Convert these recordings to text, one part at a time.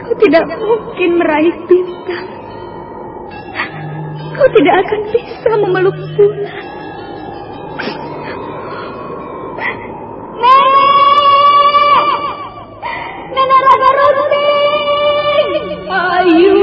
Kau tidak mungkin meraih bintang. Kau tidak akan bisa memeluk bulan. Nenek Raga Runting! Ayu!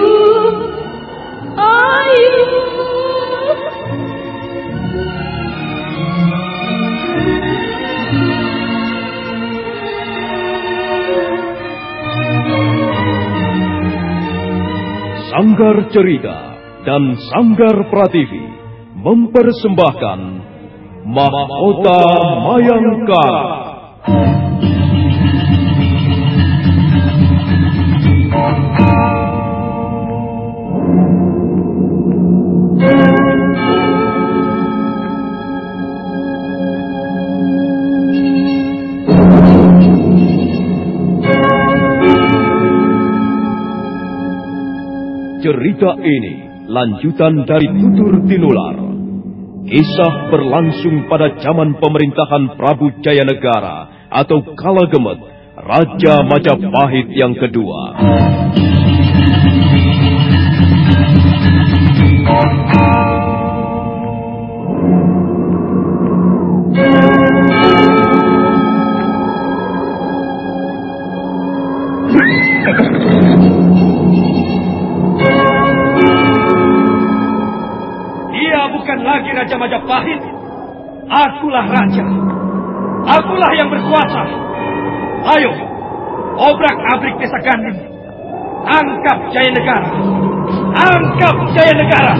Sanggar Cerita dan Sanggar Prativi mempersembahkan Mahkota Mayangkara. Cerita ini lanjutan dari Tutur Tinular. Kisah berlangsung pada zaman pemerintahan Prabu Jayanegara atau Kalagemet, Raja Majapahit yang kedua. Lagi Raja Majapahit, akulah raja, akulah yang berkuasa. Ayo, obrak-abrik desa Ganding, angkap Jayanegara, angkap Jayanegara.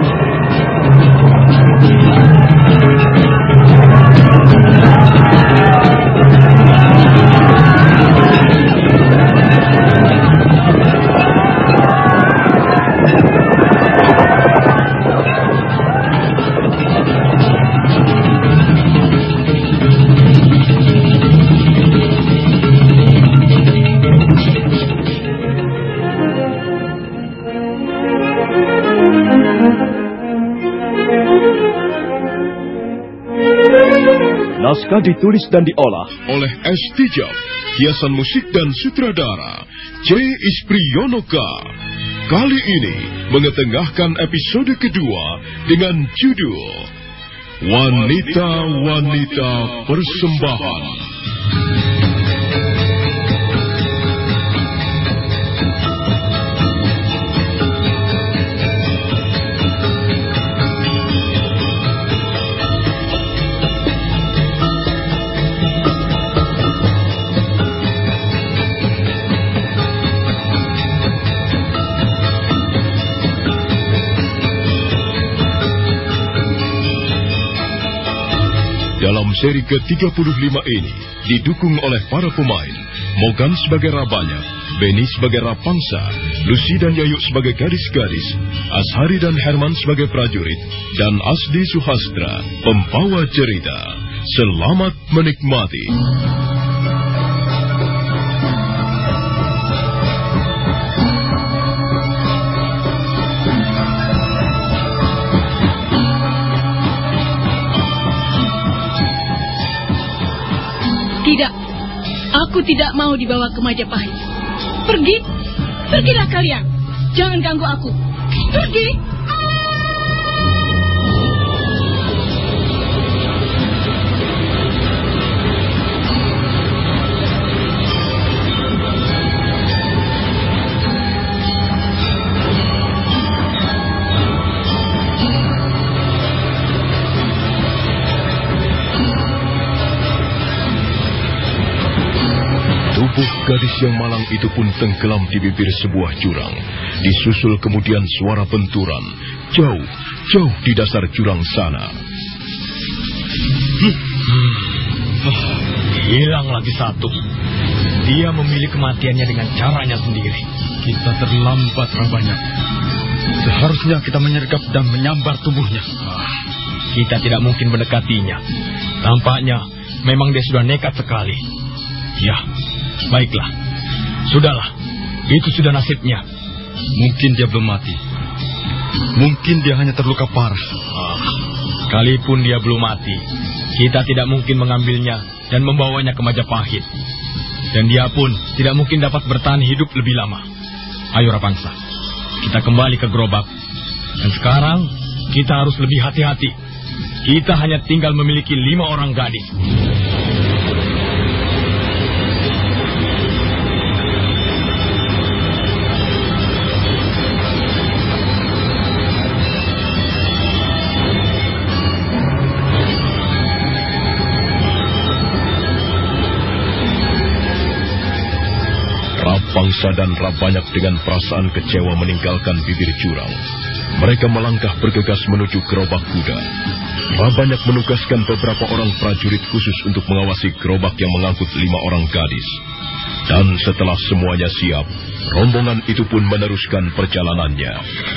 Naskah ditulis dan diolah oleh S. Tijab, hiasan musik dan sutradara C. Ispriyonoka. Kali ini mengetengahkan episode kedua dengan judul Wanita-Wanita Persembahan. Dalam seri ke-35 ini didukung oleh para pemain Mogan sebagai Rabanya, Beni sebagai Rapangsa, Lucy dan Yayu sebagai gadis-gadis, Ashari dan Herman sebagai prajurit, dan Asdi Suhastra, pembawa cerita. Selamat menikmati. Tidak, aku tidak mau dibawa ke Majapahit. Pergilah kalian. Jangan ganggu aku. Pergi. Tubuh gadis yang malang itu pun tenggelam di bibir sebuah jurang. Disusul kemudian suara benturan. Jauh di dasar jurang sana. Hilang lagi satu. Dia memilih kematiannya dengan caranya sendiri. Kita terlambat, Rabanya. Seharusnya kita menyergap dan menyambar tubuhnya. Kita tidak mungkin mendekatinya. Tampaknya memang dia sudah nekat sekali. Ya, baiklah. Sudahlah, itu sudah nasibnya. Mungkin dia belum mati. Mungkin dia hanya terluka parah. Sekalipun dia belum mati, kita tidak mungkin mengambilnya dan membawanya ke Majapahit. Dan dia pun tidak mungkin dapat bertahan hidup lebih lama. Ayo Rapangsa, kita kembali ke gerobak. Dan sekarang kita harus lebih hati-hati. Kita hanya tinggal memiliki 5 orang gadis. Rapangsa dan Rabanyak dengan perasaan kecewa meninggalkan bibir jurang. Mereka melangkah bergegas menuju gerobak kuda. Rabanyak menugaskan beberapa orang prajurit khusus untuk mengawasi gerobak yang mengangkut 5 orang gadis. Dan setelah semuanya siap, rombongan itu pun meneruskan perjalanannya.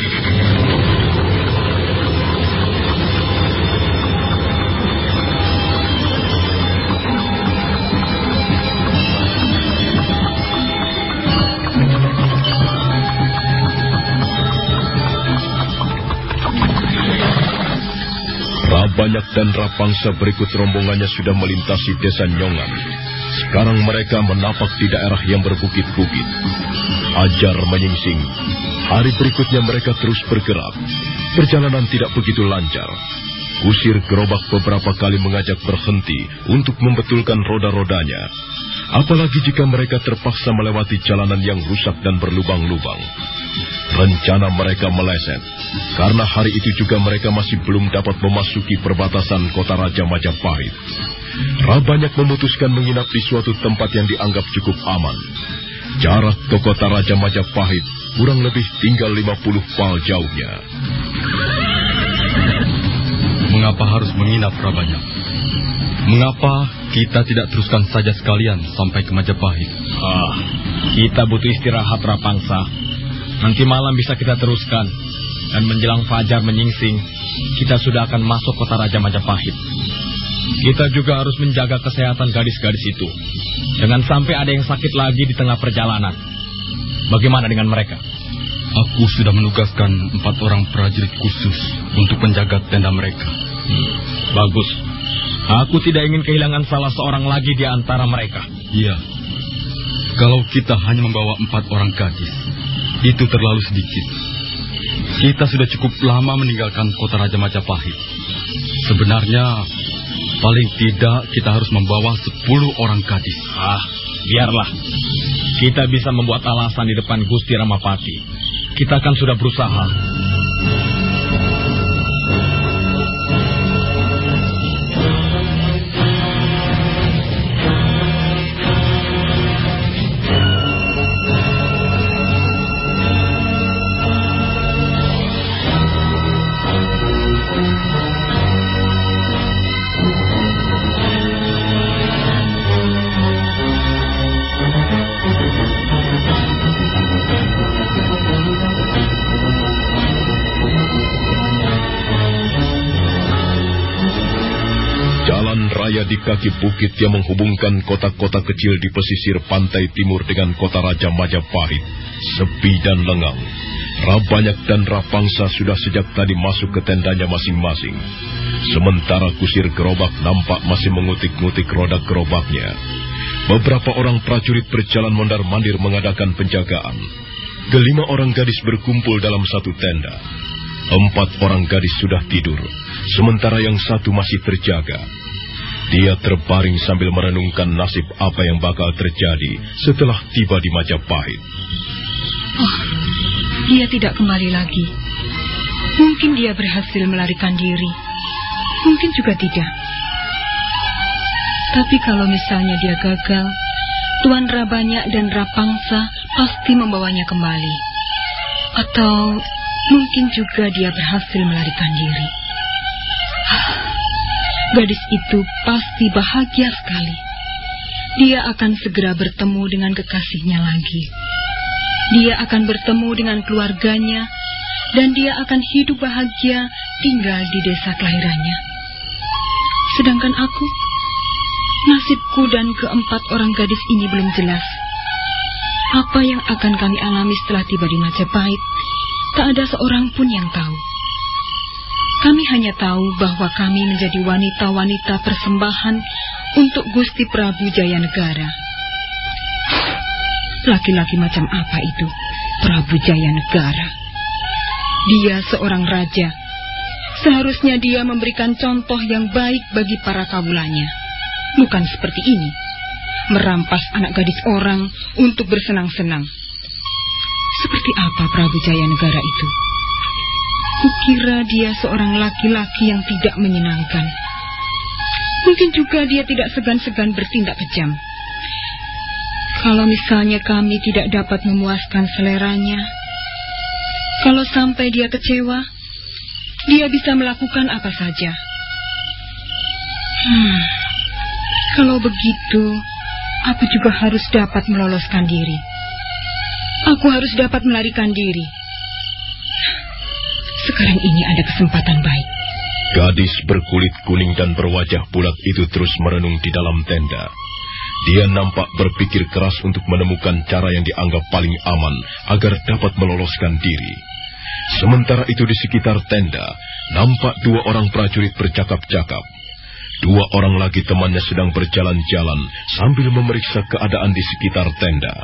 Rabanyak dan Rapangsa berikut rombongannya sudah melintasi desa Nyongan. Sekarang mereka menapak di daerah yang berbukit-bukit. Ajar menyingsing. Hari berikutnya mereka terus bergerak. Perjalanan tidak begitu lancar. Kusir gerobak beberapa kali mengajak berhenti untuk membetulkan roda-rodanya. Apalagi jika mereka terpaksa melewati jalanan yang rusak dan berlubang-lubang. Rencana mereka meleset, karena hari itu juga mereka masih belum dapat memasuki perbatasan kota Raja Majapahit. Rabanyak memutuskan menginap di suatu tempat yang dianggap cukup aman. Jarak ke kota Raja Majapahit kurang lebih tinggal 50 pal jauhnya. Mengapa harus menginap, Rabanyak? Mengapa kita tidak teruskan saja sekalian sampai ke Majapahit? Kita butuh istirahat, Rapangsa. Nanti malam bisa kita teruskan. Dan menjelang fajar menyingsing, kita sudah akan masuk kota Raja Majapahit. Kita juga harus menjaga kesehatan gadis-gadis itu. Jangan sampai ada yang sakit lagi di tengah perjalanan. Bagaimana dengan mereka? Aku sudah menugaskan 4 orang prajurit khusus untuk menjaga tenda mereka. Bagus. Aku tidak ingin kehilangan salah seorang lagi di antara mereka. Iya. Kalau kita hanya membawa 4 orang gadis, itu terlalu sedikit. Kita sudah cukup lama meninggalkan kota Raja Majapahit. Sebenarnya, paling tidak kita harus membawa 10 orang gadis. Biarlah. Kita bisa membuat alasan di depan Gusti Ramapati. Kita kan sudah berusaha. Di kaki bukit yang menghubungkan kota-kota kecil di pesisir pantai timur dengan kota Raja Majapahit, sepi dan lengang. Rabanyak dan Rapangsa sudah sejak tadi masuk ke tendanya masing-masing. Sementara kusir gerobak nampak masih mengutik-ngutik roda gerobaknya. Beberapa orang prajurit berjalan mondar-mandir mengadakan penjagaan. 5 orang gadis berkumpul dalam satu tenda. 4 orang gadis sudah tidur, sementara yang 1 masih terjaga. Dia terbaring sambil merenungkan nasib apa yang bakal terjadi setelah tiba di Majapahit. Dia tidak kembali lagi. Mungkin dia berhasil melarikan diri. Mungkin juga tidak. Tapi kalau misalnya dia gagal, Tuan Rabanyak dan Rapangsa pasti membawanya kembali. Atau mungkin juga dia berhasil melarikan diri. Gadis itu pasti bahagia sekali. Dia akan segera bertemu dengan kekasihnya lagi. Dia akan bertemu dengan keluarganya, dan dia akan hidup bahagia tinggal di desa kelahirannya. Sedangkan aku, nasibku dan ke-4 orang gadis ini belum jelas. Apa yang akan kami alami setelah tiba di Majapahit, tak ada seorang pun yang tahu. Kami hanya tahu bahwa kami menjadi wanita-wanita persembahan untuk Gusti Prabu Jayanegara. Laki-laki macam apa itu? Prabu Jayanegara. Dia seorang raja. Seharusnya dia memberikan contoh yang baik bagi para kawulanya. Bukan seperti ini, merampas anak gadis orang untuk bersenang-senang. Seperti apa Prabu Jayanegara itu? Kukira dia seorang laki-laki yang tidak menyenangkan. Mungkin juga dia tidak segan-segan bertindak kejam. Kalau misalnya kami tidak dapat memuaskan seleranya, kalau sampai dia kecewa, dia bisa melakukan apa saja. Kalau begitu, aku juga harus dapat meloloskan diri. Aku harus dapat melarikan diri. Sekarang ini ada kesempatan baik. Gadis berkulit kuning dan berwajah bulat itu terus merenung di dalam tenda. Dia nampak berpikir keras untuk menemukan cara yang dianggap paling aman agar dapat meloloskan diri. Sementara itu di sekitar tenda, nampak 2 orang prajurit bercakap-cakap. 2 orang lagi temannya sedang berjalan-jalan sambil memeriksa keadaan di sekitar tenda.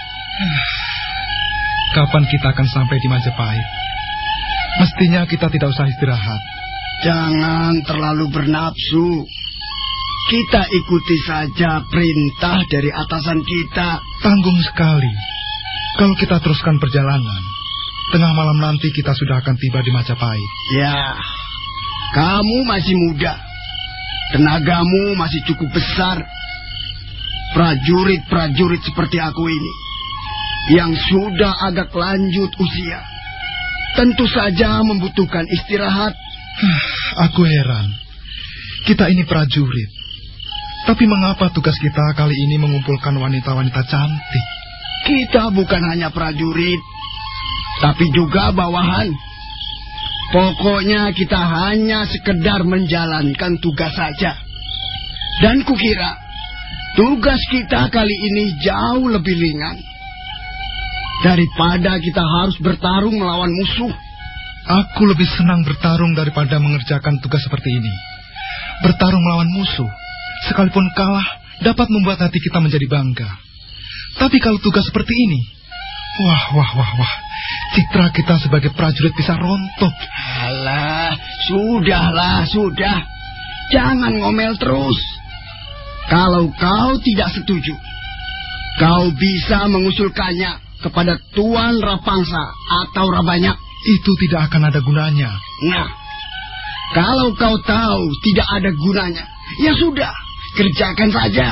Kapan kita akan sampai di Majapahit? Mestinya kita tidak usah istirahat. Jangan terlalu bernafsu. Kita ikuti saja perintah dari atasan kita. Tanggung sekali. Kalau kita teruskan perjalanan, tengah malam nanti kita sudah akan tiba di Majapahit. Ya, kamu masih muda. Tenagamu masih cukup besar. Prajurit-prajurit seperti aku ini, yang sudah agak lanjut usia, tentu saja membutuhkan istirahat. Aku heran. Kita ini prajurit. Tapi mengapa tugas kita kali ini mengumpulkan wanita-wanita cantik? Kita bukan hanya prajurit, tapi juga bawahan. Pokoknya kita hanya sekedar menjalankan tugas saja. Dan kukira tugas kita kali ini jauh lebih ringan daripada kita harus bertarung melawan musuh. Aku lebih senang bertarung daripada mengerjakan tugas seperti ini. Bertarung melawan musuh, sekalipun kalah, dapat membuat hati kita menjadi bangga. Tapi kalau tugas seperti ini, wah, citra kita sebagai prajurit bisa rontok. Alah, sudah. Jangan ngomel terus. Kalau kau tidak setuju, kau bisa mengusulkannya kepada Tuan Rapangsa atau Rabanyak. Itu tidak akan ada gunanya. Nah, kalau kau tahu tidak ada gunanya, ya sudah, kerjakan saja.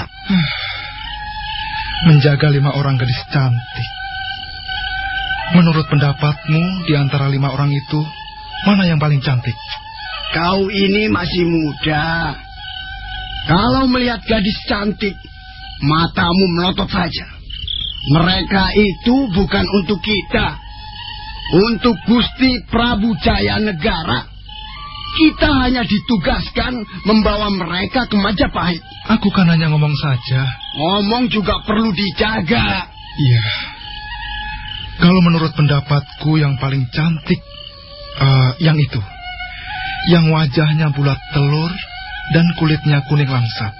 Menjaga 5 orang gadis cantik. Menurut pendapatmu, di antara 5 orang itu, mana yang paling cantik? Kau ini masih muda. Kalau melihat gadis cantik, matamu melotot saja. Mereka itu bukan untuk kita. Untuk Gusti Prabu Jayanegara. Kita hanya ditugaskan membawa mereka ke Majapahit. Aku kan hanya ngomong saja. Ngomong juga perlu dijaga. Iya. Kalau menurut pendapatku yang paling cantik, yang itu. Yang wajahnya bulat telur dan kulitnya kuning langsat.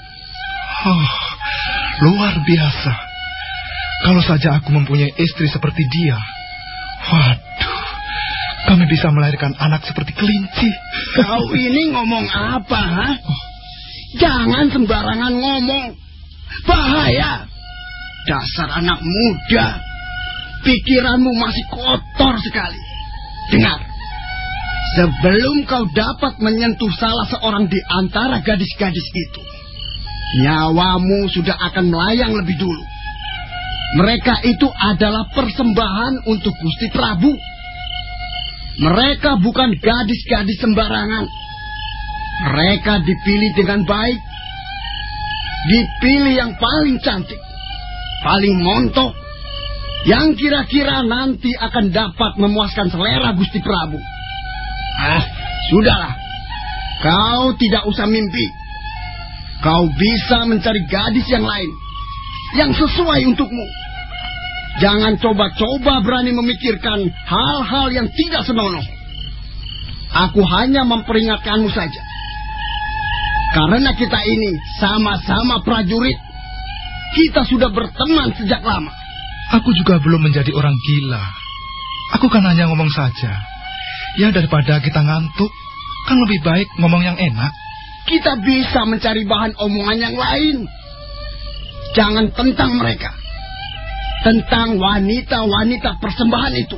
Luar biasa. Kalau saja aku mempunyai istri seperti dia, waduh, kami bisa melahirkan anak seperti kelinci. Kau ini ngomong apa, ha? Jangan sembarangan ngomong. Bahaya. Dasar anak muda. Pikiranmu masih kotor sekali. Dengar. Sebelum kau dapat menyentuh salah seorang di antara gadis-gadis itu, nyawamu sudah akan melayang lebih dulu. Mereka itu adalah persembahan untuk Gusti Prabu. Mereka bukan gadis-gadis sembarangan. Mereka dipilih dengan baik. Dipilih yang paling cantik, paling montok, yang kira-kira nanti akan dapat memuaskan selera Gusti Prabu. Sudahlah. Kau tidak usah mimpi. Kau bisa mencari gadis yang lain, yang sesuai untukmu. Jangan coba-coba berani memikirkan hal-hal yang tidak senonoh. Aku hanya memperingatkanmu saja. Karena kita ini sama-sama prajurit. Kita sudah berteman sejak lama. Aku juga belum menjadi orang gila. Aku kan hanya ngomong saja. Ya daripada kita ngantuk, kan lebih baik ngomong yang enak. Kita bisa mencari bahan omongan yang lain. Jangan tentang mereka. Tentang wanita-wanita persembahan itu.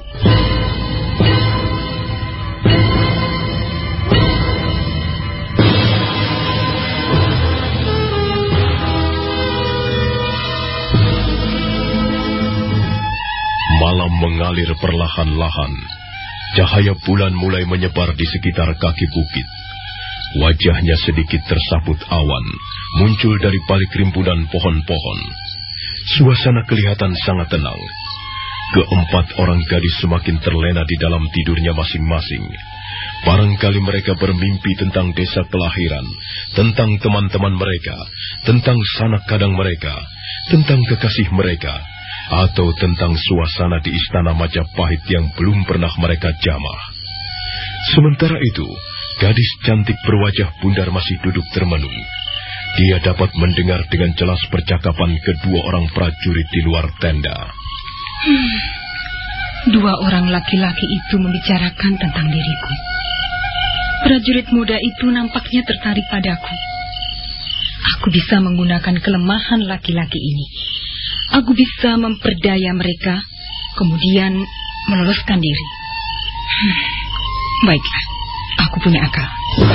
Malam mengalir perlahan-lahan. Cahaya bulan mulai menyebar di sekitar kaki bukit. Wajahnya sedikit tersaput awan, muncul dari balik rimbunan pohon-pohon. Suasana kelihatan sangat tenang. Keempat orang gadis semakin terlena di dalam tidurnya masing-masing. Barangkali mereka bermimpi tentang desa kelahiran, tentang teman-teman mereka, tentang sanak kadang mereka, tentang kekasih mereka, atau tentang suasana di istana Majapahit yang belum pernah mereka jamah. Sementara itu, gadis cantik berwajah bundar masih duduk termenung. Dia dapat mendengar dengan jelas percakapan kedua orang prajurit di luar tenda. Dua orang laki-laki itu membicarakan tentang diriku. Prajurit muda itu nampaknya tertarik padaku. Aku bisa menggunakan kelemahan laki-laki ini. Aku bisa memperdaya mereka, kemudian meloloskan diri. Baiklah, aku punya akal.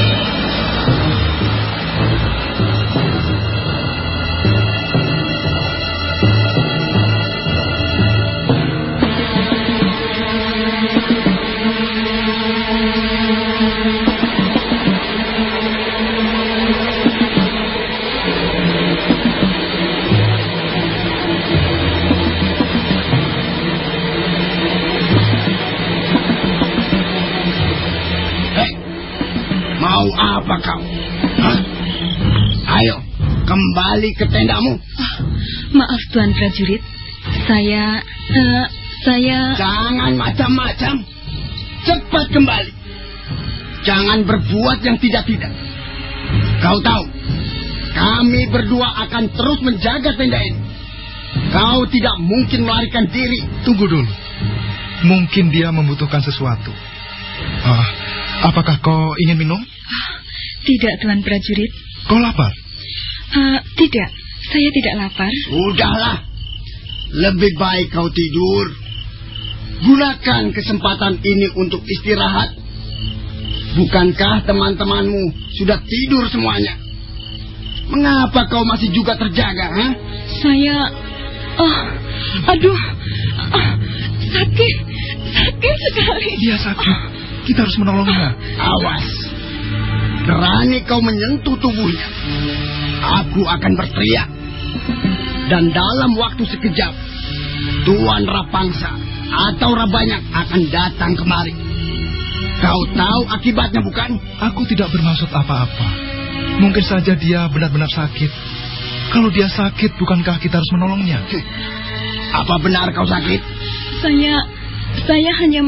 Mau apa kau? Hah? Ayo, kembali ke tendamu. Maaf Tuan Prajurit, saya... Jangan macam-macam. Cepat kembali. Jangan berbuat yang tidak-tidak. Kau tahu, kami berdua akan terus menjaga tenda ini. Kau tidak mungkin melarikan diri. Tunggu dulu. Mungkin dia membutuhkan sesuatu. Apakah kau ingin minum? Tidak, Tuan Prajurit. Kau lapar? Tidak, saya tidak lapar. Sudahlah. Lebih baik kau tidur. Gunakan kesempatan ini untuk istirahat. Bukankah teman-temanmu sudah tidur semuanya? Mengapa kau masih juga terjaga, ha? Saya... sakit sekali. Dia sakit. Kita harus menolongnya. Awas. Berani kau menyentuh tubuhnya, aku akan berteriak. Dan dalam waktu sekejap, Tuan Rapangsa atau Rabanyak akan datang kemari. Kau tahu akibatnya, bukan? Aku tidak bermaksud apa-apa. Mungkin saja dia benar-benar sakit. Kalau dia sakit, bukankah kita harus menolongnya? Apa benar kau sakit? Saya hanya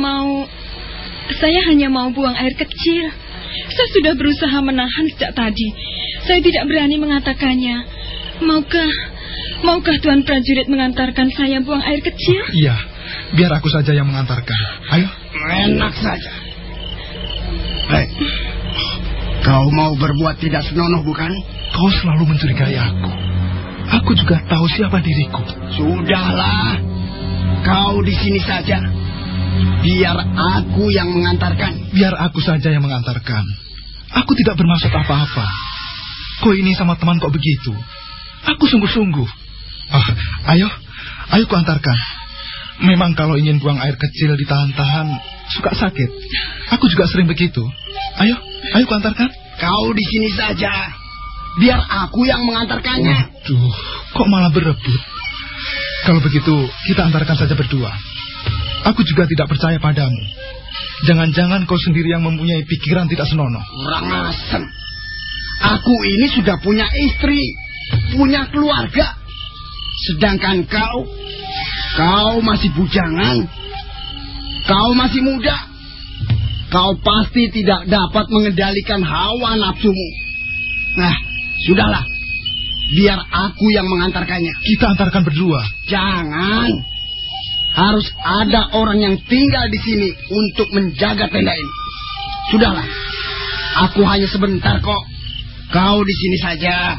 mau buang air kecil. Saya sudah berusaha menahan sejak tadi. Saya tidak berani mengatakannya. Maukah Tuan Prajurit mengantarkan saya buang air kecil? Iya, biar aku saja yang mengantarkan. Ayo. Enak saja. Baik. Kau mau berbuat tidak senonoh, bukan? Kau selalu mencurigai aku. Aku juga tahu siapa diriku. Sudahlah. Kau di sini saja. Biar aku yang mengantarkan. Biar aku saja yang mengantarkan. Aku tidak bermaksud apa-apa. Kau ini sama teman kok begitu. Aku sungguh-sungguh. Ayo ku antarkan. Memang kalau ingin buang air kecil ditahan-tahan suka sakit. Aku juga sering begitu. Ayo ku antarkan. Kau di sini saja. Biar aku yang mengantarkannya. Waduh, kok malah berebut. Kalau begitu kita antarkan saja berdua. Aku juga tidak percaya padamu. Jangan-jangan kau sendiri yang mempunyai pikiran tidak senonoh. Kurang asem. Aku ini sudah punya istri, punya keluarga. Sedangkan kau masih bujangan. Kau masih muda. Kau pasti tidak dapat mengendalikan hawa nafsumu. Nah, sudahlah. Biar aku yang mengantarkannya. Kita antarkan berdua. Jangan. harus ada orang yang tinggal di sini untuk menjaga tenda ini. Sudahlah, aku hanya sebentar kok. Kau di sini saja.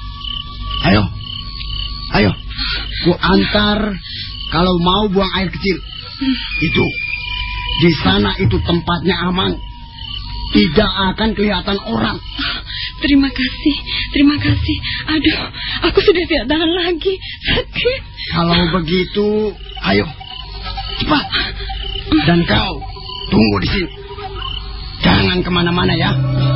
Ayo, ku antar kalau mau buang air kecil. Itu, di sana itu tempatnya aman. Tidak akan kelihatan orang. Terima kasih. Aduh, aku sudah tidak tahan lagi. Sakit. Kalau begitu, ayo, cepat. Dan kau, tunggu di sini. Jangan kemana-mana ya.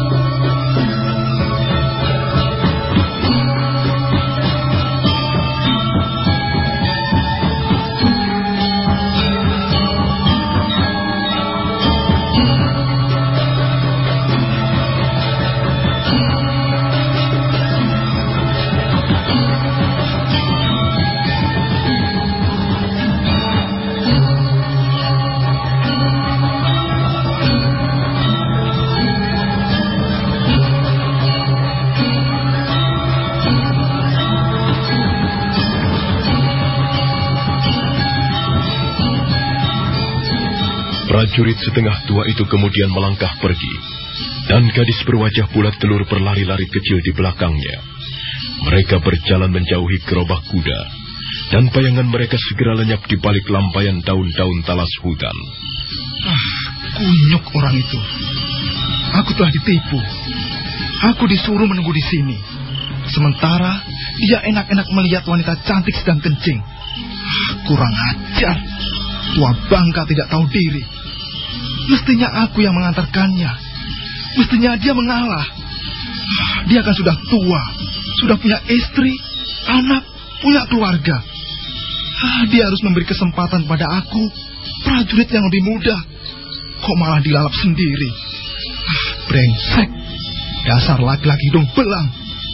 Prajurit setengah tua itu kemudian melangkah pergi, dan gadis berwajah bulat telur berlari-lari kecil di belakangnya. Mereka berjalan menjauhi gerobak kuda, dan bayangan mereka segera lenyap di balik lampaian daun-daun talas hutan. Kunyuk orang itu. Aku telah ditipu. Aku disuruh menunggu di sini. Sementara dia enak-enak melihat wanita cantik sedang kencing. Kurang ajar. Tua bangka tidak tahu diri. Mestinya aku yang mengantarkannya. Mestinya dia mengalah. Dia kan sudah tua, sudah punya istri, anak, punya keluarga. Dia harus memberi kesempatan pada aku, prajurit yang lebih muda. Kok malah dilalap sendiri? Brengsek. Dasar laki-laki hidung belang.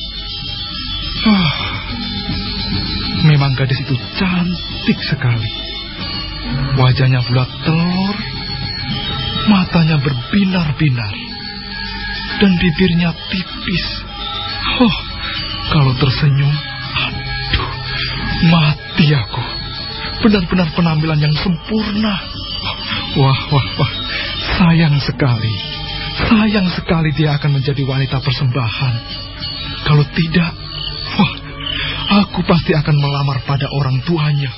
Memang gadis itu cantik sekali. Wajahnya bulat telur, matanya berbinar-binar, dan bibirnya tipis. Kalau tersenyum, aduh, mati aku. Benar-benar penampilan yang sempurna. Wah, sayang sekali dia akan menjadi wanita persembahan. Kalau tidak, aku pasti akan melamar pada orang tuanya.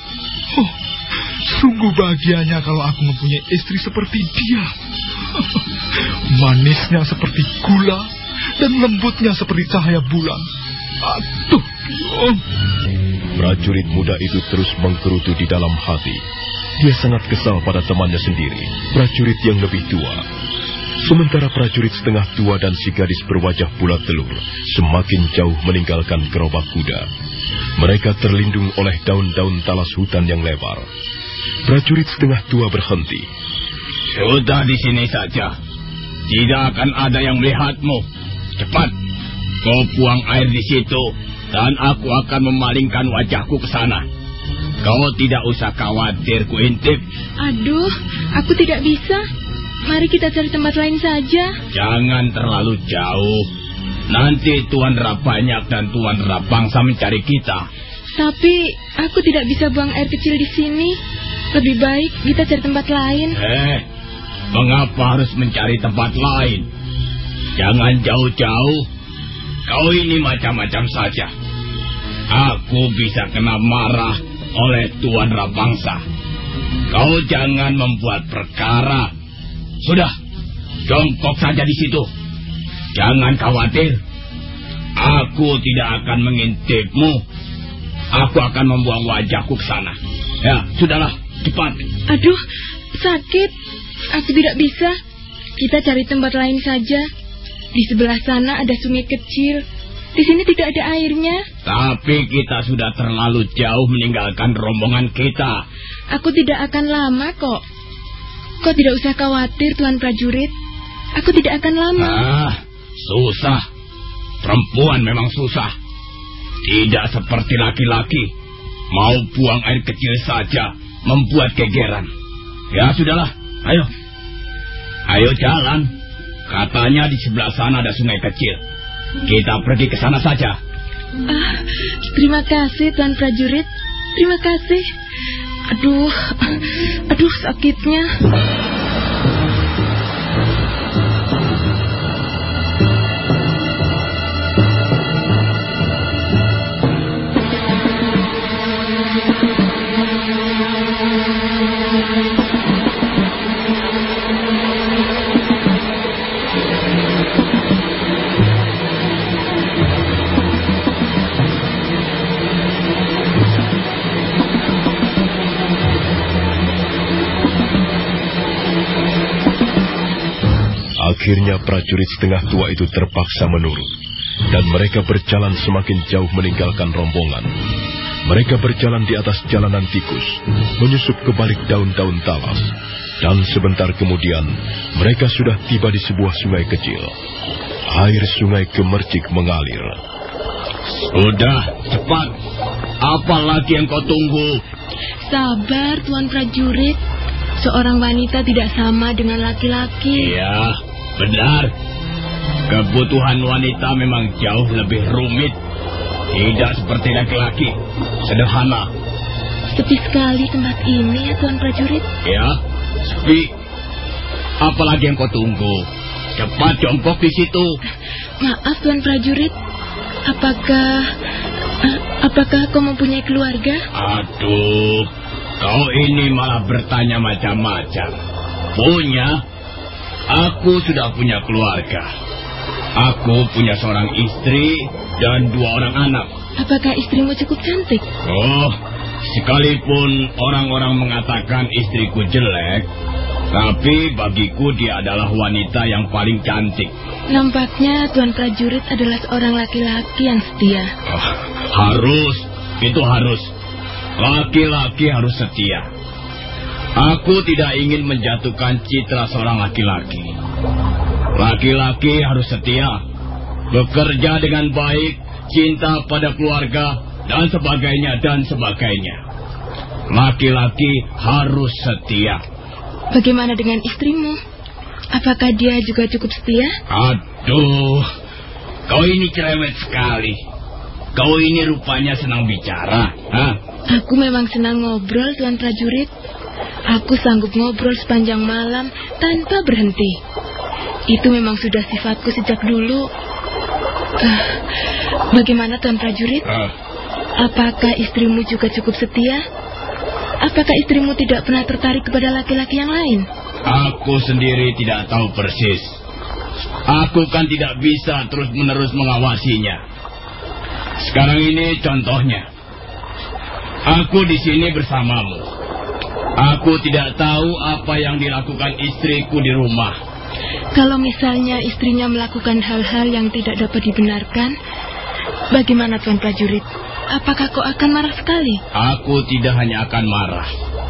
Sungguh bahagianya kalau aku mempunyai istri seperti dia. Manisnya seperti gula dan lembutnya seperti cahaya bulan. Aduh. Prajurit muda itu terus menggerutu di dalam hati. Dia sangat kesal pada temannya sendiri, prajurit yang lebih tua. Sementara prajurit setengah tua dan si gadis berwajah bulat telur semakin jauh meninggalkan gerobak kuda. Mereka terlindung oleh daun-daun talas hutan yang lebar. Prajurit setengah tua berhenti. Sudah di sini saja. Tidak akan ada yang melihatmu. Cepat, kau buang air di situ, dan aku akan memalingkan wajahku ke sana. Kau tidak usah khawatir, ku intip. Aduh, aku tidak bisa. Mari kita cari tempat lain saja. Jangan terlalu jauh. Nanti Tuan Rabanyak dan Tuan Rabangsa mencari kita. Tapi aku tidak bisa buang air kecil di sini. Lebih baik kita cari tempat lain. Mengapa harus mencari tempat lain? Jangan jauh-jauh. Kau ini macam-macam saja. Aku bisa kena marah oleh Tuan Rabangsa. Kau jangan membuat perkara. Sudah, jongkok saja di situ. Jangan khawatir. Aku tidak akan mengintipmu. Aku akan membuang wajahku ke sana. Ya, sudahlah, cepat. Aduh, sakit. Aku tidak bisa. Kita cari tempat lain saja. Di sebelah sana ada sungai kecil. Di sini tidak ada airnya. Tapi kita sudah terlalu jauh meninggalkan rombongan kita. Aku tidak akan lama kok. Kau tidak usah khawatir, Tuan Prajurit. Aku tidak akan lama. Susah. Perempuan memang susah. Tidak seperti laki-laki. Mau buang air kecil saja membuat gegeran. Ya, sudahlah. Ayo jalan. Katanya di sebelah sana ada sungai kecil. Kita pergi ke sana saja. Terima kasih, Tuan Prajurit. Terima kasih. Aduh sakitnya. Akhirnya prajurit setengah tua itu terpaksa menurut, dan mereka berjalan semakin jauh meninggalkan rombongan. Mereka berjalan di atas jalanan tikus, menyusup ke balik daun-daun talas, dan sebentar kemudian mereka sudah tiba di sebuah sungai kecil. Air sungai gemercik mengalir. Sudah, cepat. Apa lagi yang kau tunggu? Sabar, Tuan Prajurit. Seorang wanita tidak sama dengan laki-laki. Iya, benar. Kebutuhan wanita memang jauh lebih rumit. Tidak seperti laki-laki. Sederhana. Sepi sekali tempat ini ya, Tuan Prajurit. Ya, sepi. Apalagi yang kau tunggu? Cepat jongkok di situ. Maaf, Tuan Prajurit. Apakah kau mempunyai keluarga? Aduh, kau ini malah bertanya macam-macam. Punya? Aku sudah punya keluarga. Aku punya seorang istri dan 2 orang anak. Apakah istrimu cukup cantik? Oh, sekalipun orang-orang mengatakan istriku jelek, tapi bagiku dia adalah wanita yang paling cantik. Nampaknya Tuan Prajurit adalah seorang laki-laki yang setia. Harus, itu harus. Laki-laki harus setia. Aku tidak ingin menjatuhkan citra seorang laki-laki. Laki-laki harus setia, bekerja dengan baik, cinta pada keluarga, dan sebagainya, dan sebagainya. Laki-laki harus setia. Bagaimana dengan istrimu? Apakah dia juga cukup setia? Aduh, kau ini cerewet sekali. Kau ini rupanya senang bicara. Hah? Aku memang senang ngobrol, Tuan Prajurit. Aku sanggup ngobrol sepanjang malam tanpa berhenti. Itu memang sudah sifatku sejak dulu. Bagaimana, Tuan Prajurit? Apakah istrimu juga cukup setia? Apakah istrimu tidak pernah tertarik kepada laki-laki yang lain? Aku sendiri tidak tahu persis. Aku kan tidak bisa terus-menerus mengawasinya. Sekarang ini contohnya. Aku di sini bersamamu. Aku tidak tahu apa yang dilakukan istriku di rumah. Kalau misalnya istrinya melakukan hal-hal yang tidak dapat dibenarkan, bagaimana, Tuan Prajurit? Apakah kau akan marah sekali? Aku tidak hanya akan marah.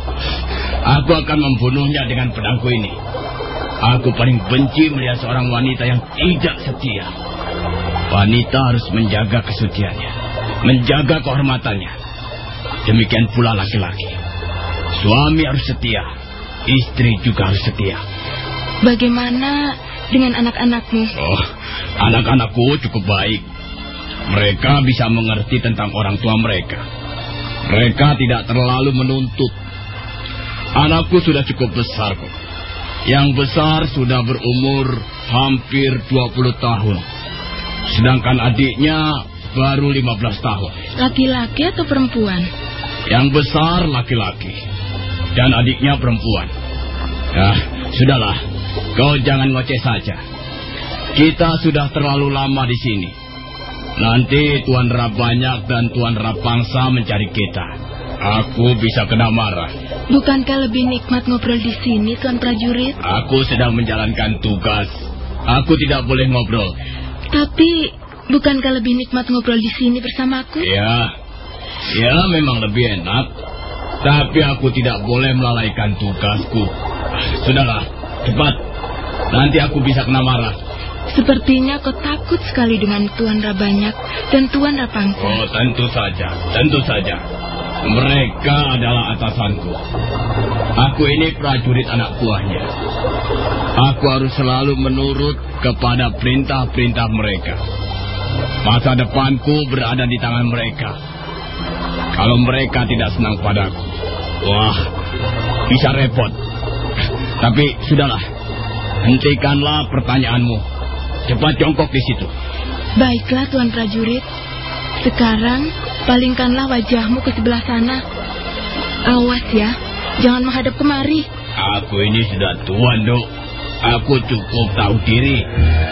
Aku akan membunuhnya dengan pedangku ini. Aku paling benci melihat seorang wanita yang tidak setia. Wanita harus menjaga kesuciannya, menjaga kehormatannya. Demikian pula laki-laki. Suami harus setia, istri juga harus setia. Bagaimana dengan anak-anakmu? Oh, anak-anakku cukup baik. Mereka bisa mengerti tentang orang tua mereka. Mereka tidak terlalu menuntut. Anakku sudah cukup besar kok. Yang besar sudah berumur hampir 20 tahun. Sedangkan adiknya baru 15 tahun. Laki-laki atau perempuan? Yang besar laki-laki. Dan adiknya perempuan. Sudahlah. Kau jangan ngoceh saja. Kita sudah terlalu lama di sini. Nanti Tuan Rabanyak dan Tuan Rapangsa mencari kita. Aku bisa kena marah. Bukankah lebih nikmat ngobrol di sini, Tuan Prajurit? Aku sedang menjalankan tugas. Aku tidak boleh ngobrol. Tapi, bukankah lebih nikmat ngobrol di sini bersamaku? Ya, memang lebih enak. Tapi aku tidak boleh melalaikan tugasku. Sudahlah, cepat. Nanti aku bisa kena marah. Sepertinya kau takut sekali dengan Tuan Rabanyak dan Tuan Rapangsa. Oh, tentu saja. Mereka adalah atasanku. Aku ini prajurit anak buahnya. Aku harus selalu menurut kepada perintah-perintah mereka. Masa depanku berada di tangan mereka. Kalau mereka tidak senang padaku, Wah, bisa repot. Tapi sudahlah, hentikanlah pertanyaanmu. Cepat jongkok di situ. Baiklah, Tuan Prajurit. Sekarang, palingkanlah wajahmu ke sebelah sana. Awas ya, jangan menghadap kemari. Aku ini sudah tua, Nduk. Aku cukup tahu diri.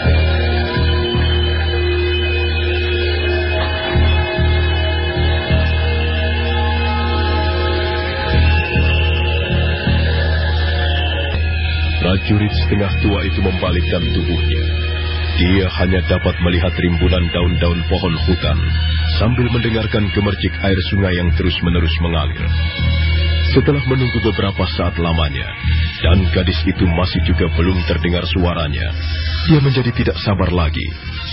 Prajurit setengah tua itu membalikkan tubuhnya. Dia hanya dapat melihat rimbunan daun-daun pohon hutan sambil mendengarkan gemercik air sungai yang terus-menerus mengalir. Setelah menunggu beberapa saat lamanya, dan gadis itu masih juga belum terdengar suaranya, dia menjadi tidak sabar lagi.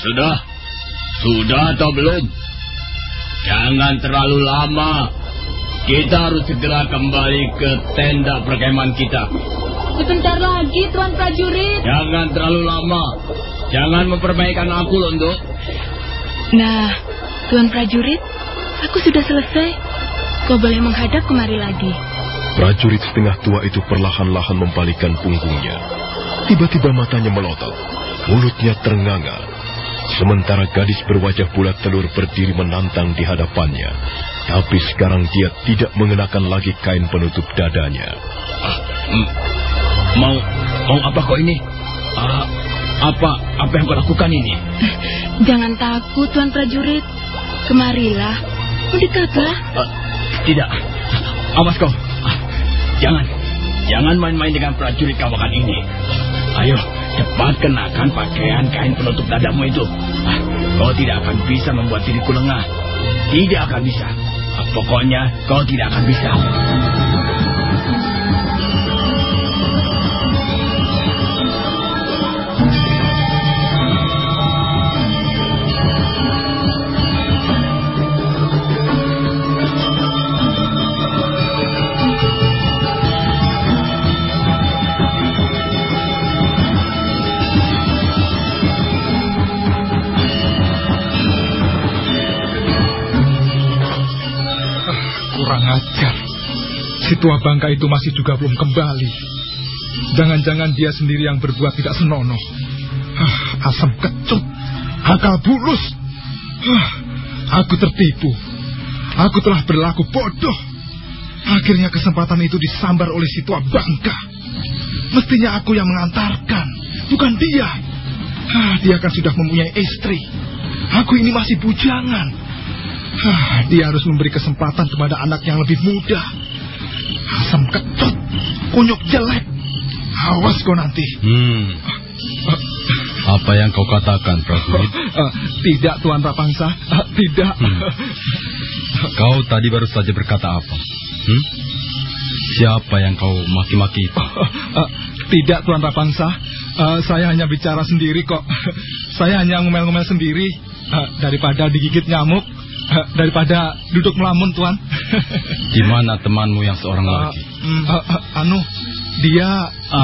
Sudah atau belum? Jangan terlalu lama. Kita harus segera kembali ke tenda perkemahan kita. Sebentar lagi, Tuan Prajurit. Jangan terlalu lama. Jangan memperbaikan aku, Nduk. Nah, Tuan Prajurit, aku sudah selesai. Kau boleh menghadap kemari lagi. Prajurit setengah tua itu perlahan-lahan membalikkan punggungnya. Tiba-tiba matanya melotot, mulutnya ternganga. Sementara gadis berwajah bulat telur berdiri menantang di hadapannya. Tapi sekarang dia tidak mengenakan lagi kain penutup dadanya. Mau apa kau ini? Apa yang kau lakukan ini? Jangan takut, Tuan Prajurit. Kemarilah, mendekatlah. Tidak, awas kau. Jangan main-main dengan prajurit kawakan ini. Ayo, cepat kenakan pakaian kain penutup dadamu itu. Kau tidak akan bisa membuat diriku lengah. Tidak akan bisa. Pokoknya kau tidak akan bisa. Si tua bangka itu masih juga belum kembali. Jangan-jangan dia sendiri yang berbuat tidak senonoh. Asam kecut, akal bulus. Aku tertipu. Aku telah berlaku bodoh. Akhirnya kesempatan itu disambar oleh si tua bangka. Mestinya aku yang mengantarkan, bukan dia. Dia kan sudah mempunyai istri. Aku ini masih bujangan. Dia harus memberi kesempatan kepada anak yang lebih muda. Asam kecut, kunyuk jelek. Awas kau nanti. Apa yang kau katakan, Prajurit? Tidak, Tuan Rapangsa. Tidak. Kau tadi baru saja berkata apa? Siapa yang kau maki-maki itu? Tidak, Tuan Rapangsa. Saya hanya bicara sendiri kok. Saya hanya ngomel-ngomel sendiri. Daripada digigit nyamuk, daripada duduk melamun, Tuan. Di mana temanmu yang seorang lagi? Dia.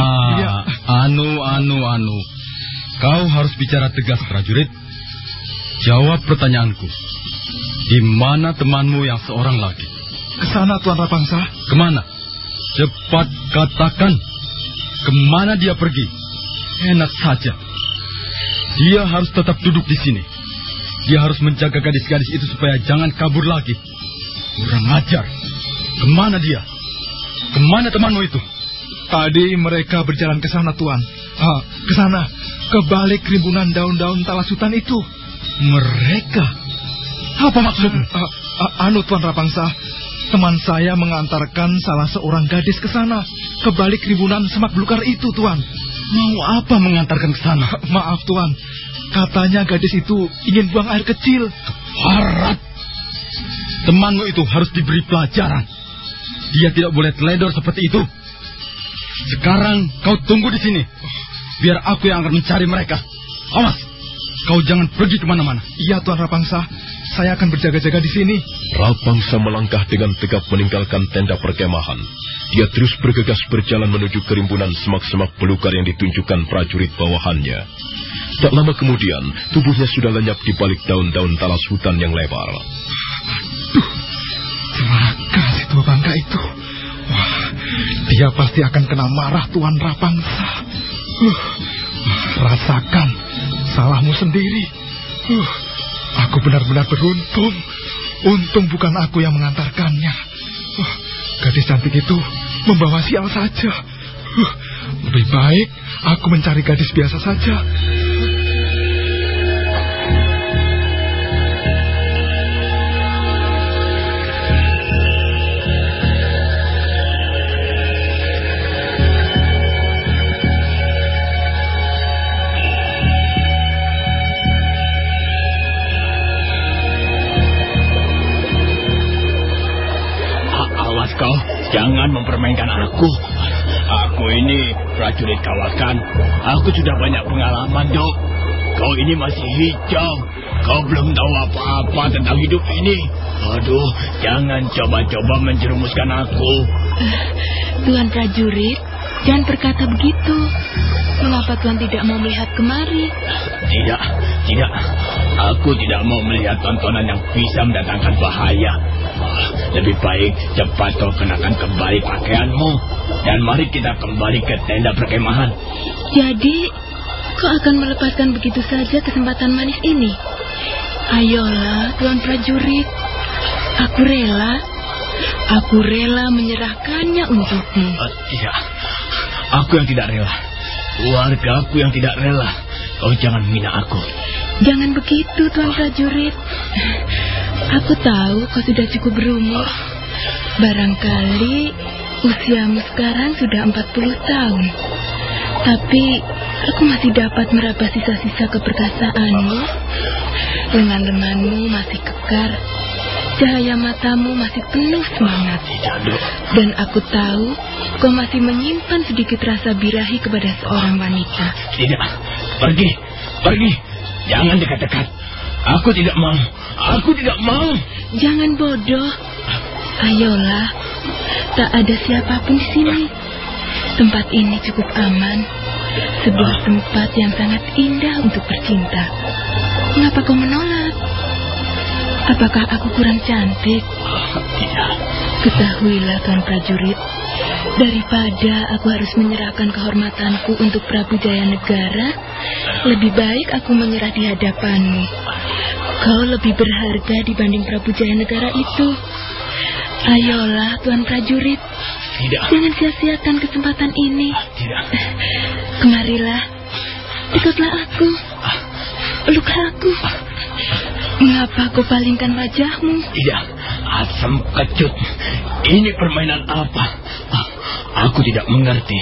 Kau harus bicara tegas, Prajurit. Jawab pertanyaanku. Di mana temanmu yang seorang lagi? Kesana, Tuan Rapangsa. Kemana? Cepat katakan. Kemana dia pergi? Enak saja. Dia harus tetap duduk di sini. Dia harus menjaga gadis-gadis itu supaya jangan kabur lagi. Kurang ajar. Kemana dia? Kemana temanmu itu? Tadi mereka berjalan ke sana, Tuan. Ke sana. Ke balik rimbunan daun-daun talasutan itu. Mereka? Apa maksudmu? Tuan Rapangsa. Teman saya mengantarkan salah seorang gadis ke sana. Ke balik rimbunan semak belukar itu, Tuan. Mau apa mengantarkan ke sana? Maaf, Tuan. Katanya gadis itu ingin buang air kecil. Harap. Temanmu itu harus diberi pelajaran. Dia tidak boleh teledor seperti itu. Sekarang kau tunggu di sini. Biar aku yang akan mencari mereka. Awas, kau jangan pergi kemana-mana. Iya, Tuan Rapangsa. Saya akan berjaga-jaga di sini. Rapangsa melangkah dengan tegap meninggalkan tenda perkemahan. Dia terus bergegas berjalan menuju kerimbunan semak-semak belukar yang ditunjukkan prajurit bawahannya. Tak lama kemudian, tubuhnya sudah lenyap di balik daun-daun talas hutan yang lebar. Celaka si tua bangka itu. Dia pasti akan kena marah Tuan Rapangsa. Rasakan salahmu sendiri. Aku benar-benar beruntung. Untung bukan aku yang mengantarkannya. Gadis cantik itu membawa sial saja. Lebih baik aku mencari gadis biasa saja. Kau jangan mempermainkan aku. Aku ini prajurit kawakan. Aku sudah banyak pengalaman, Dok. Kau ini masih hijau. Kau belum tahu apa-apa tentang hidup ini. Aduh, jangan coba-coba menjerumuskan aku. Tuan prajurit, jangan berkata begitu. Mengapa Tuan tidak mau melihat kemari? Tidak. Aku tidak mau melihat tontonan yang bisa mendatangkan bahaya. Lebih baik cepat kau kenakan kembali pakaianmu. Dan mari kita kembali ke tenda perkemahan. Jadi, kau akan melepaskan begitu saja kesempatan manis ini? Ayolah, Tuan prajurit. Aku rela menyerahkannya untukmu. Tidak, aku yang tidak rela. Keluarga aku yang tidak rela. Kau jangan menghina aku. Jangan begitu, Tuan prajurit. Aku tahu kau sudah cukup berumur. Barangkali usiamu sekarang sudah 40 tahun. Tapi aku masih dapat meraba sisa-sisa keperkasaanmu. Lengan-lenganmu masih kekar. Cahaya matamu masih penuh semangat. Dan aku tahu kau masih menyimpan sedikit rasa birahi kepada seorang wanita. Tidak, pergi. Jangan dekat-dekat. Aku tidak mau. Jangan bodoh. Ayolah. Tak ada siapapun di sini. Tempat ini cukup aman. Sebuah tempat yang sangat indah untuk bercinta. Mengapa kau menolak? Apakah aku kurang cantik? Tidak. Ketahuilah, Tuan prajurit. Daripada aku harus menyerahkan kehormatanku untuk Prabu Jayanegara, lebih baik aku menyerah di hadapanmu. Kau lebih berharga dibanding Prabu Jayanegara itu. Ayolah, Tuan prajurit. Tidak. Jangan sia-siakan kesempatan ini. Tidak. Kemarilah. Dekatlah aku. Peluklah aku. Mengapa kau palingkan wajahmu? Tidak. Asam kecut. Ini permainan apa? Aku tidak mengerti.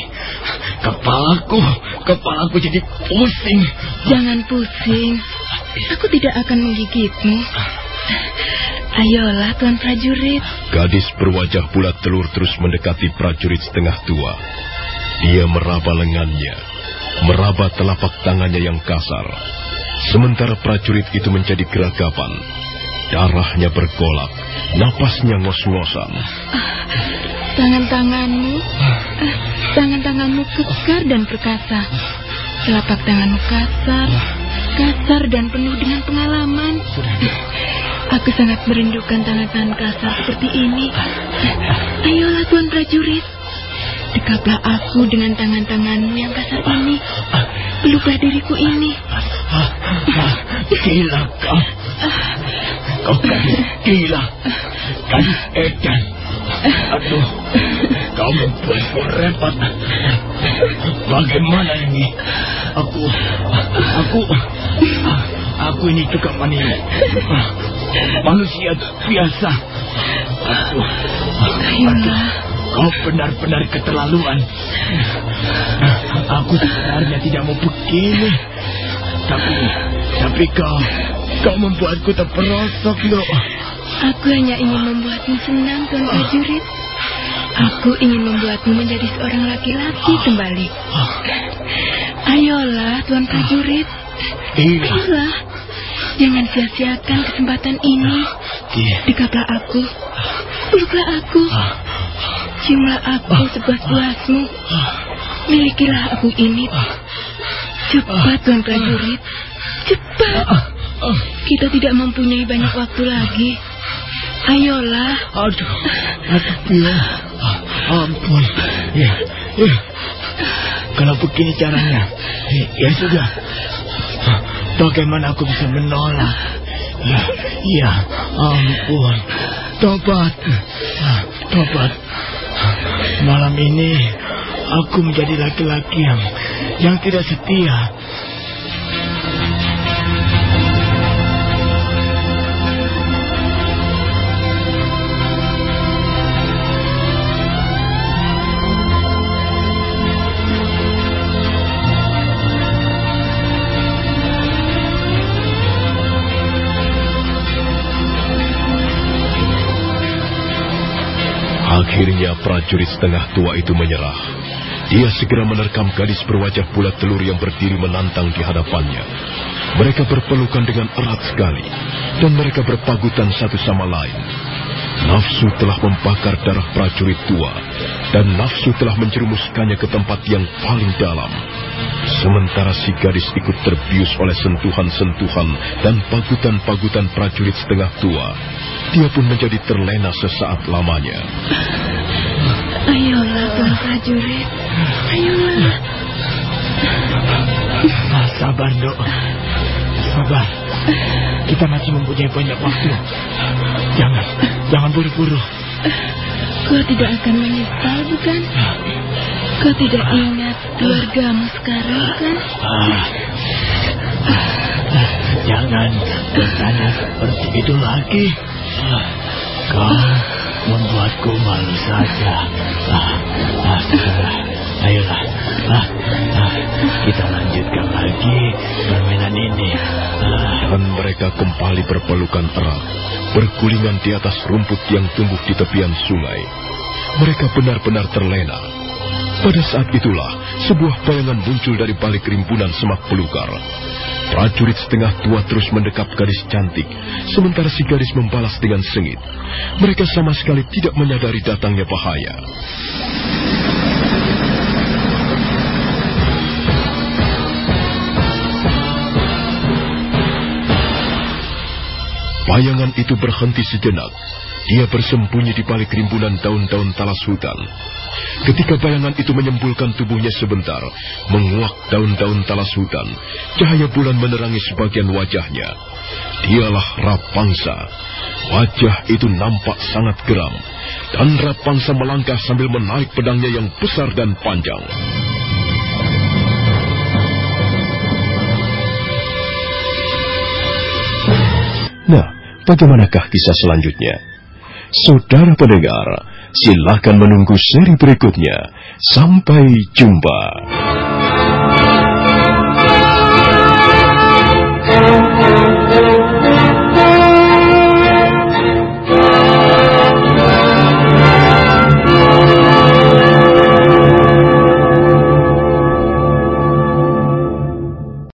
Kepalaku jadi pusing. Jangan pusing. Aku tidak akan menggigitmu. Ayolah, Tuan prajurit. Gadis berwajah bulat telur terus mendekati prajurit setengah tua. Dia meraba lengannya, meraba telapak tangannya yang kasar. Sementara prajurit itu menjadi geragapan. Darahnya bergolak, napasnya ngos-ngosan. Tangan-tanganmu kekar dan perkasa. Telapak tanganmu kasar dan penuh dengan pengalaman. Aku sangat merindukan tangan-tangan kasar seperti ini. Ayolah, Tuan prajurit. Dekaplah aku dengan tangan-tanganmu yang kasar ini. Peluklah diriku ini. Gila kau. Kau gadis gila. Gadis edan. Aduh, kau membuatku repot. Bagaimana ini? Aku ini juga manusia biasa. Aduh, kau benar-benar keterlaluan. Aku sebenarnya tidak mau begini. Tapi kau membuatku terperosok, loh. Aku hanya ingin membuatmu senang, Tuan prajurit. Aku ingin membuatmu menjadi seorang laki-laki kembali. Ayolah, Tuan prajurit. Ayolah. Jangan sia-siakan kesempatan ini. Dekaplah aku. Peluklah aku. Ciumlah aku sepuas-puasmu. Milikilah aku ini. Cepat, Tuan prajurit. Cepat. Kita tidak mempunyai banyak waktu lagi. Ayolah. Aduh, Pio. Ampun. Ya. Kalau begini caranya, ya sudah. Bagaimana aku bisa menolak? Ya, ampun. Tobat. Malam ini aku menjadi laki-laki yang tidak setia. Akhirnya prajurit setengah tua itu menyerah. Dia segera menerkam gadis berwajah bulat telur yang berdiri menantang di hadapannya. Mereka berpelukan dengan erat sekali, dan mereka berpagutan satu sama lain. Nafsu telah membakar darah prajurit tua, dan nafsu telah menjerumuskannya ke tempat yang paling dalam. Sementara si gadis ikut terbius oleh sentuhan-sentuhan dan pagutan-pagutan prajurit setengah tua, dia pun menjadi terlena sesaat lamanya. Ayolah, Tuan prajurit. Ayolah. Sabar, Dok. Sabar. Kita masih mempunyai banyak waktu. Jangan buru-buru. Kau tidak akan menyesal, bukan? Kau tidak ingat keluargamu sekarang, kan? Jangan bertanya seperti itu lagi. Kau membuatku malu saja. Sudahlah, ayolah. Kita lanjutkan lagi permainan ini. Dan mereka kembali berpelukan erat, bergulingan di atas rumput yang tumbuh di tepian sungai. Mereka benar-benar terlena. Pada saat itulah, sebuah bayangan muncul dari balik rimbunan semak belukar. Prajurit setengah tua terus mendekap gadis cantik, sementara si gadis membalas dengan sengit. Mereka sama sekali tidak menyadari datangnya bahaya. Bayangan itu berhenti sejenak. Dia bersembunyi di balik rimbunan daun-daun talas hutan. Ketika bayangan itu menyembulkan tubuhnya sebentar, menguak daun-daun talas hutan, cahaya bulan menerangi sebagian wajahnya. Dialah Rapangsa. Wajah itu nampak sangat geram, dan Rapangsa melangkah sambil menarik pedangnya yang besar dan panjang. Nah, bagaimanakah kisah selanjutnya? Saudara pendengar, silakan menunggu seri berikutnya. Sampai jumpa.